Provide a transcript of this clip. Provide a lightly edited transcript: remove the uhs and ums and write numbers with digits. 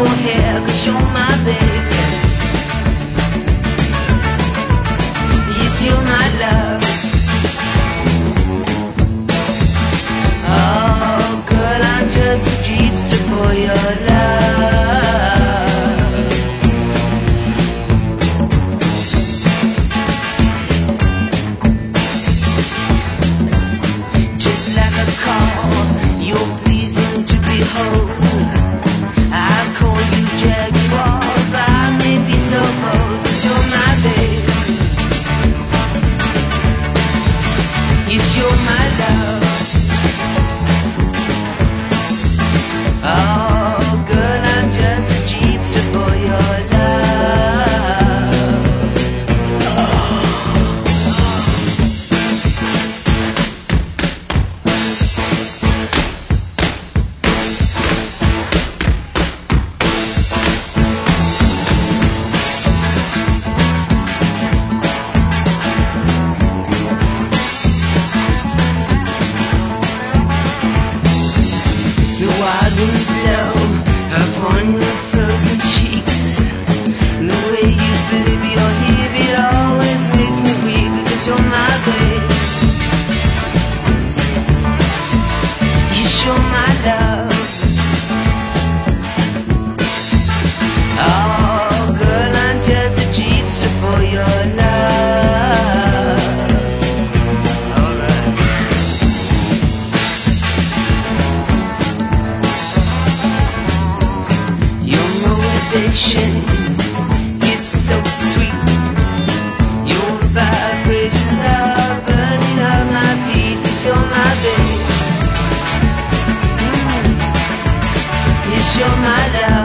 your hair, 'cause you're my baby. Yes, you're my love. Oh, girl, I'm just a jeepster for your love. Just like a call, you're pleasing to behold. I call you Jaguar, but I may be so bold, 'cause you're my baby. Yes, you're my love. Oh, girl, I'm just a jeepster for your love. The wild winds blow upon your frozen cheeks. And the way you flip your hip, it always makes me weak, 'cause you're my babe. Yes, you're my love. Oh, girl, I'm just a jeepster for your love. Alright. Your motivation is so sweet. Your vibrations are burning up my feet, 'cause you're my babe. Yes, you're my love.